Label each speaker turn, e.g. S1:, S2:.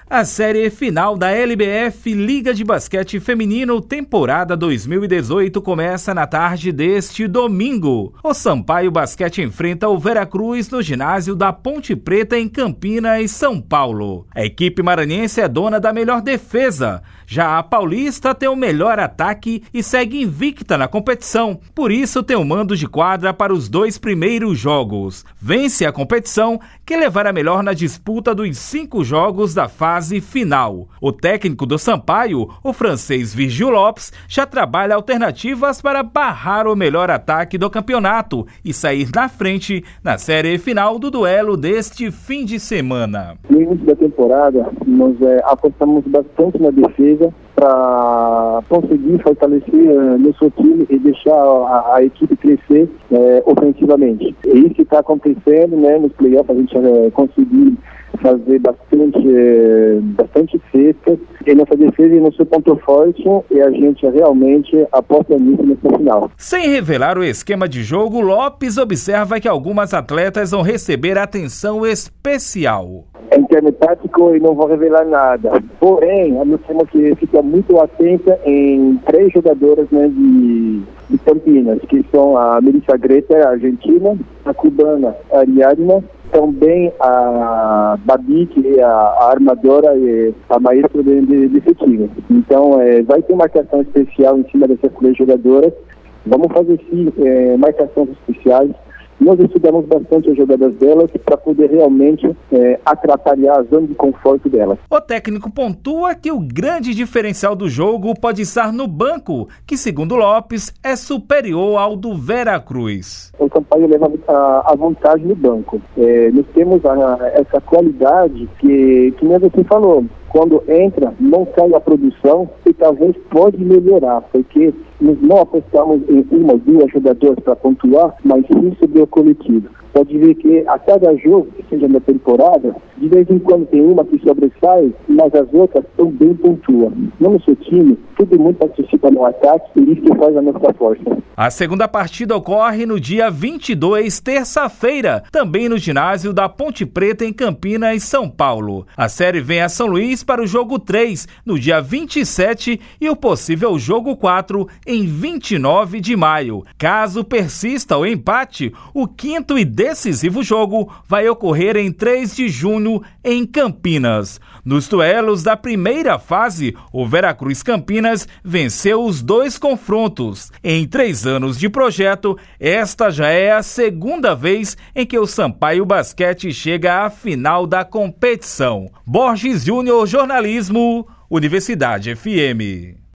S1: A série final da LBF Liga de Basquete Feminino temporada 2018 começa na tarde deste domingo. O Sampaio Basquete enfrenta o Veracruz no ginásio da Ponte Preta em Campinas, São Paulo. A equipe maranhense é dona da melhor defesa. Já a paulista tem o melhor ataque e segue invicta na competição. Por isso tem o mando de quadra para os 2 primeiros jogos. Vence a competição que levará melhor na disputa dos 5 jogos da fase final. O técnico do Sampaio, o francês Virgil Lopes, já trabalha alternativas para barrar o melhor ataque do campeonato e sair na frente na série final do duelo deste fim de semana.
S2: No início da temporada, nós apostamos bastante na defesa para conseguir fortalecer nosso time e deixar a equipe crescer ofensivamente. É isso que está acontecendo, né? Nos playoffs a gente conseguiu fazer bastante cestas e nossa defesa e nosso ponto forte e a gente realmente aposta nisso nessa final.
S1: Sem revelar o esquema de jogo, Lopes observa que algumas atletas vão receber atenção especial.
S2: Em termos táticos, eu não vou revelar nada. Porém, nós temos que ficar muito atenta em 3 jogadoras, né, de Campinas, que são a Melissa Greta, a argentina, a cubana, a Ariadna, também a Babi, que é a armadora e a maestra desse time. Então, vai ter marcação especial em cima dessas 3 jogadoras. Vamos fazer sim marcações especiais. Nós estudamos bastante as jogadas delas para poder realmente atrapalhar a zona de conforto delas.
S1: O técnico pontua que o grande diferencial do jogo pode estar no banco, que segundo Lopes é superior ao do Veracruz.
S2: O Sampaio leva a vantagem no banco. Nós temos essa qualidade que nem você falou. Quando entra, não cai a produção e talvez pode melhorar, porque nós não apostamos em 1 ou 2 jogadoras para pontuar, mas sim sobre o coletivo. Pode ver que a cada jogo, que seja na temporada, de vez em quando tem uma que sobressai, mas as outras também pontuam. No nosso time, todo mundo participa no ataque e isso que faz a nossa força.
S1: A segunda partida ocorre no dia 22, terça-feira, também no ginásio da Ponte Preta em Campinas, São Paulo. A série vem a São Luís para o jogo 3, no dia 27, e o possível jogo 4, em 29 de maio. Caso persista o empate, o 5º e decisivo jogo vai ocorrer em 3 de junho, em Campinas. Nos duelos da primeira fase, o Veracruz Campinas venceu os 2 confrontos. Em 3 anos de projeto, esta já é a segunda vez em que o Sampaio Basquete chega à final da competição. Borges Júnior, jornalismo, Universidade FM.